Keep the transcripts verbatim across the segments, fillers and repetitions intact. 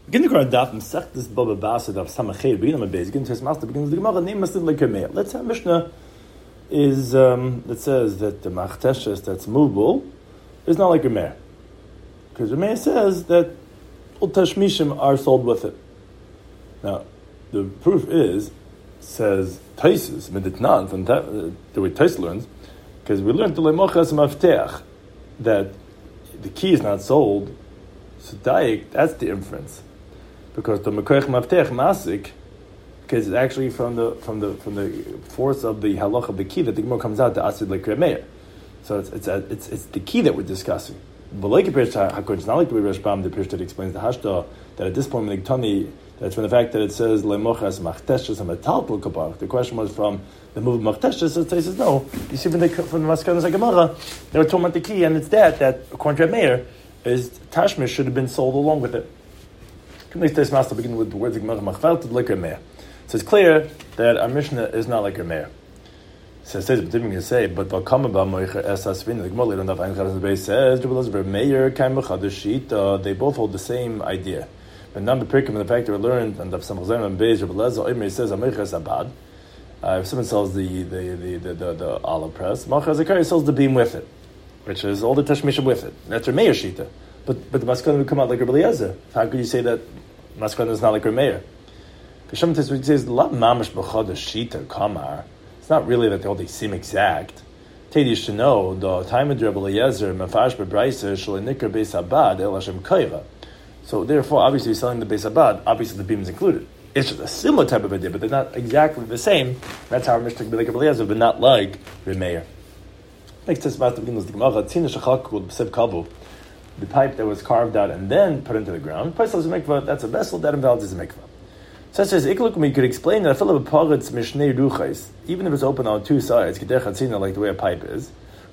Begin to daf Masech this Baba Basad of Samachay begin on base. Begin to master begins the Gemara name must like a male. Let's say Mishnah is um, that says that the machteshes that's movable is not like a mare, because the mare says that all tashmishim are sold with it. Now the proof is says Taisus meditnan from that, uh, the way Tais learns, because we learned the lemochas mafteach that the key is not sold. So daik, that's the inference. Because the mekoich maftech masik, because it's actually from the from the from the force of the halach of the key that the Gemara comes out to asid like Meir. So it's it's, a, it's it's the key that we're discussing. But like it's not like the way Rashbam the Pish that explains the hashda that at this point in the Tani, that's from the fact that it says lemochas machteshes and metalpul kabach. The question was from the move of machteshes. So it says no. You see from the from the Maskanas Gemara, they were talking about the key, and it's that that according to Meir is tashmish should have been sold along with it. This master begin with the words like so it's clear that our Mishnah is not like a mayor. So it says, but didn't say, but the Gemara on the base says they both hold the same idea. But number prick the fact that we learned and some base says abad. Uh, if someone sells the the the the, the, the olive press, Machazakari sells the beam with it, which is all the tashmishim with it. That's her mayor shita. But but the maskana would come out like Rabbi Eliezer. How could you say that maskana is not like her mayor? Because sometimes it says la mamash b'chad shita kamar. It's not really that they all they seem exact. Tell you should know the time of Rabbi Eliezer mafash bebrayser shel nikar beis abad el Hashem kaira. So therefore, obviously, he's selling the beis abad. Obviously, the beam is included. It's just a similar type of idea, but they're not exactly the same. That's how our Mishnah can be like Rabbi Eliezer, but not like Rabbi Meir. Next test about the beginning of the Gemara. Tzina shachakul b'sev kabu. The pipe that was carved out and then put into the ground. That's a vessel that invalidates a mikvah. So it says, we could explain that even if it's open on two sides, like the way a pipe is,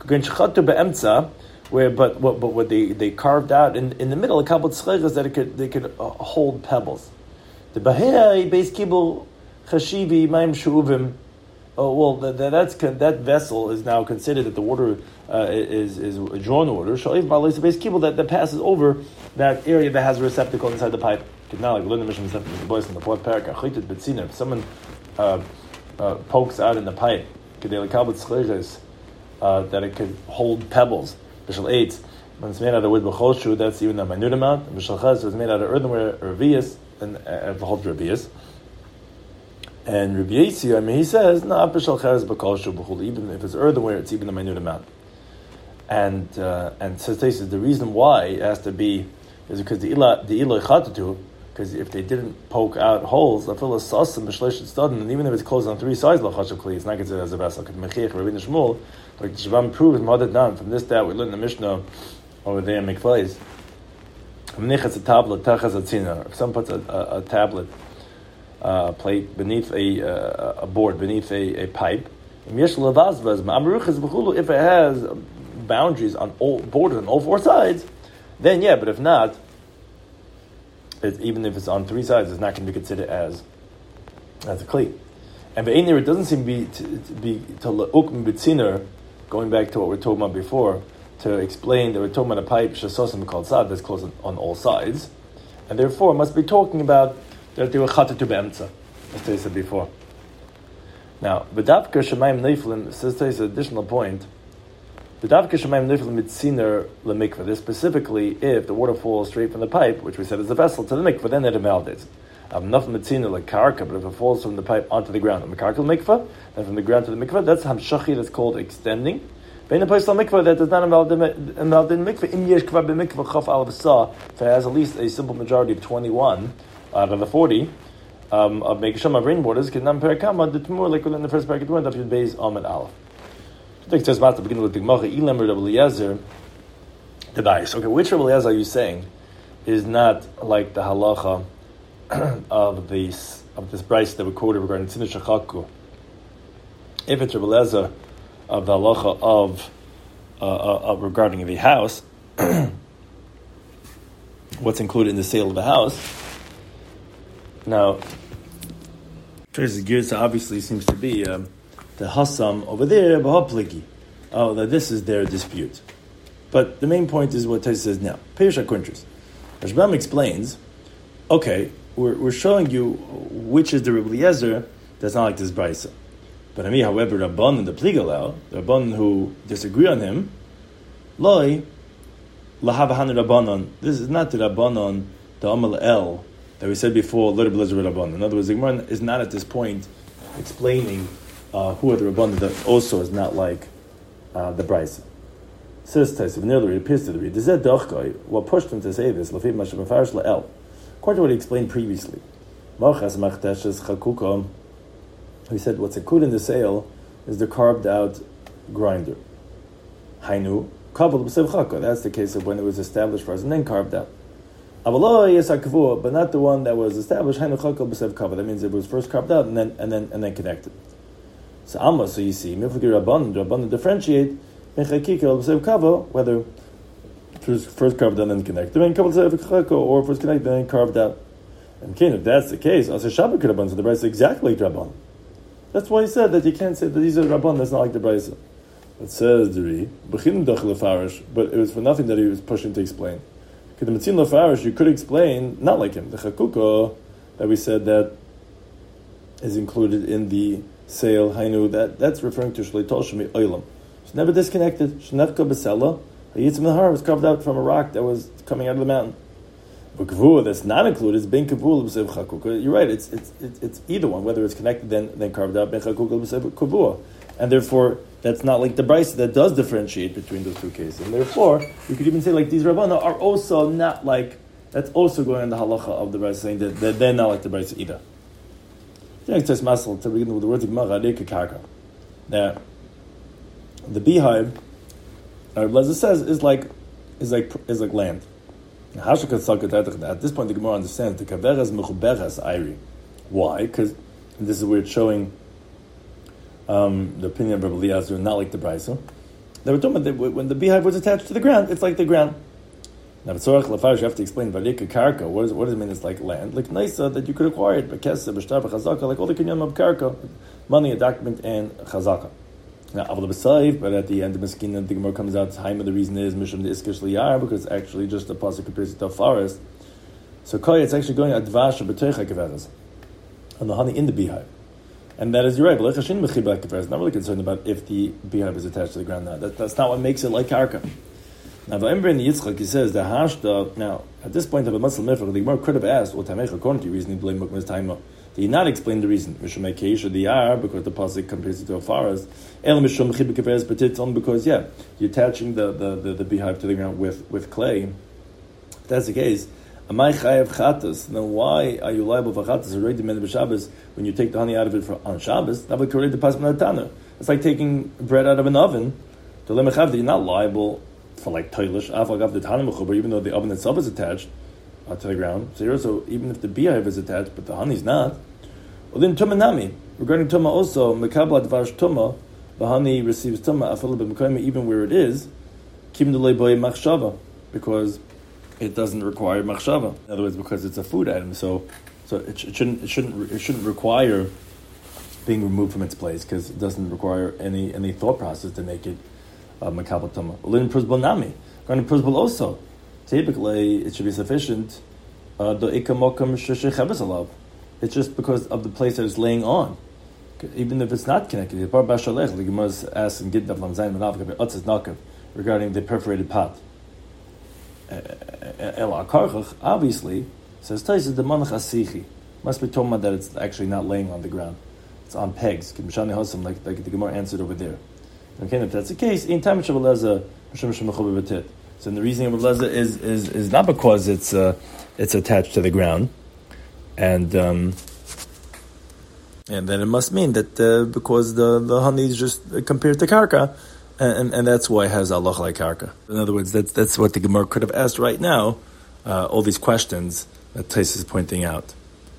where but what but what they, they carved out in, in the middle a couple of tzchayras that it could they could uh, hold pebbles. The bahei beis kibul chashivi maim shuvim. Oh well, the, the, that's that vessel is now considered that the water uh, is is a drawn water. Shaliv ba'leis beis kibul that, that passes over that area that has a receptacle inside the pipe. Now, like we learned the mission from the boys in the fourth parak. If someone uh, uh, pokes out in the pipe, uh, that it could hold pebbles. Bishal eight, when it's made out of wood b'choshu, that's even a minute amount. And Bishal ches was made out of earthenware, revius, and uh, holds revius. And Rabbi Yisrael, I mean, he says, no, Bishal ches b'choshu b'chul. Even if it's earthenware, it's even a minute amount. And uh, and so this is the reason why it has to be is because the ila the ila chatatu. Because if they didn't poke out holes, I feel a sauce and and even if it's closed on three sides, it's not considered as a vessel. Like the Shvam proves down from this that we learned in the Mishnah over there in Mikvahs. It's a tablet, if someone puts a, a, a tablet, uh, a plate beneath a uh, a board, beneath a, a pipe, if it has boundaries on all borders on all four sides, then yeah, but if not, It, even if it's on three sides, it's not going to be considered as as a kli. And but it doesn't seem to be to, to be to leukm b'tziner. Going back to what we were talking about before, to explain that we're talking about a pipe shasosim called sad that's closed on, on all sides, and therefore must be talking about that they were chatatu be'emtza, as they said before. Now, v'davka shemayim neiflim says this additional point. V'davka shemayim neiflim b'tziner lemikvah. This specifically if the water falls straight from the pipe, which we said is a vessel, to the mikvah, then it invalidates. Um, not from b'tziner like karka, but if it falls from the pipe onto the ground, from the karka mikvah, then from the ground to the mikvah, that's hamshachi. That's called extending. Bein a place mikvah that does not invalidate in mikvah. In yesh kvar b'mikvah chaf al v'sa, if it has at least a simple majority of twenty-one out of the forty um, of mekasham rainwaters, can nam perakama the more like in the first parak one that base amid aleph. It says at the beginning of the Gemara, Ilam Rabbi Eliezer, the bias. Okay, which Rabbi Eliezer are you saying is not like the halacha of this of this price that we quoted regarding Tzina Shachaku? If it's Rabbi Eliezer of the halacha of uh, uh, regarding the house, what's included in the sale of the house? Now, Tracy's gears obviously seems to be. Um, The Hassam over there, Bahapliki. Oh, that this is their dispute. But the main point is what Tais says now. Perisha Quintris. Rashbam explains okay, we're, we're showing you which is the Rebbe Eliezer that's not like this Brisa. But I mean, however, Rabbanan, the Pligalau, the Rabbanan who disagree on him, Loi, Lahavahanu Rabbanan, this is not the Rabbanan, the Amal El, that we said before, Rebbe Eliezer Rabbanan. In other words, the Gemara is not at this point explaining uh, who are the Rabbanan that also is not like uh, the Brisa. Says Taisa, it appears to the read, what pushed him to say this, Lafiv Mashavafarish La'el, according to what he explained previously. Machas Machdeshes Chakuka, he said what's included in the sale is the carved out grinder. Hainu, Kabul B'Sev Chaka, that's the case of when it was established first and then carved out. Avaloi Yes HaKavua, but not the one that was established, Hainu Chaka B'Sev Kava, that means it was first carved out and then and then and then connected. So Amma, so you see, Miflagi Rabban, Rabban differentiate whether first, first carved out and then connected, or first connected and then carved out. And again, if that's the case, as a Shabbat Rabban, so the Brisa is exactly like Rabban. That's why he said that you can't say that these are Rabban, that's not like the Brisa. It says the Ri, but it was for nothing that he was pushing to explain. Because the Metzin Lefarish, you could explain, not like him, the Chakuka, that we said that is included in the sale, Hainu, that, that's referring to Shlei Tol Shemi Oilam. It's never disconnected. Shnefka Besela, a Yitzim Nahar was carved out from a rock that was coming out of the mountain. But Kavua that's not included is Ben Kavua B'Sev Chakuka. You're right, it's it's it's either one, whether it's connected then then carved out, Ben Chakuka B'Sev Kavua. And therefore, that's not like the Brisa that does differentiate between those two cases. And therefore, you could even say like these Rabbana are also not like, that's also going on the halacha of the Brisa, saying that they're, they're not like the Brisa either. The next test masal to begin with the word Gemara Reika Karka. Now, the beehive, uh, as it says, is like is like is like land. At this point, the Gemara understands the kaveras mechuberas ayri. Why? Because this is where it's showing um, the opinion of Rebbe Eliezer, not like the Brisa. They were talking about that when the beehive was attached to the ground, it's like the ground. Now, Tzorach Lefarish, you have to explain Varika Karka. What, is, what does it mean? It's like land, like Naisa that you could acquire it, Bekesa, B'Shtar, Chazaka, like all the kinyan of Karka, money, a document, and Chazaka. Now, Aval B'Saif, but at the end of the Meskina, the Gemara comes out. Time of the reason is Mishum the Iskish Liyar, because it's actually just a pasuk compares it to a forest. So Koy, it's actually going at Dvash or B'Teicha Keveres, on the honey in the beehive, and that is you're right. But Lechashin Mechiba Keveres, not really concerned about if the beehive is attached to the ground. Now, that, that's not what makes it like Karka. Now, V'Ember in the Yitzchak, he says the Hashda. Now, at this point of a Muslim Mifrach, the Gemara could have asked, "Well, Tamecha, according to your reasoning, blame Mukmas Taima." Did he not explain the reason? Mishum Keisha Diyar, because the pasuk compares it to a forest. El Mishum Chibik Keveres, but it's only because yeah, you're attaching the, the, the, the beehive to the ground with, with clay. If that's the case, Amai Chayav Chatas. Then why are you liable for Chatas already demanded Shabbos when you take the honey out of it for on Shabbos? That would create the pasuk Tana. It's like taking bread out of an oven. To Lemechav, that you're not liable for like Toilish, Afagav the Tana Mechuber, even though the oven itself is attached uh, to the ground. So you're also, even if the beehive is attached, but the honey's not. Well, then Tumah Nami. Regarding Tumah also, Mekabla Dvash Tumah, the honey receives Tumah, Afal B'Mekayim, even where it is, Kim Delei Boy Machshava, because it doesn't require Machshava. In other words, because it's a food item, so so it, it shouldn't it shouldn't it shouldn't require being removed from its place, because it doesn't require any any thought process to make it uh, Mekabla Tumah. Well, then Pruzbal Nami. Regarding Pruzbal also, typically it should be sufficient. Uh, the Ikamokam Sheshechabes Alav. It's just because of the place that it's laying on. Even if it's not connected. The Gemara asks in Gitnav Lam Zayin Manav Otzes Nakav regarding the perforated pot. El Akarchach, obviously, says Taisa the Manach Asichi. Must be talking about that it's actually not laying on the ground. It's on pegs. Like, like the Gemara answered over there. Okay, if that's the case, in time So the reasoning of Leza is, is is not because it's uh, it's attached to the ground. And um, and then it must mean that uh, because the, the honey is just compared to karka, and, and, and that's why it has Allah like karka. In other words, that's that's what the Gemara could have asked right now. Uh, all these questions that Tais is pointing out.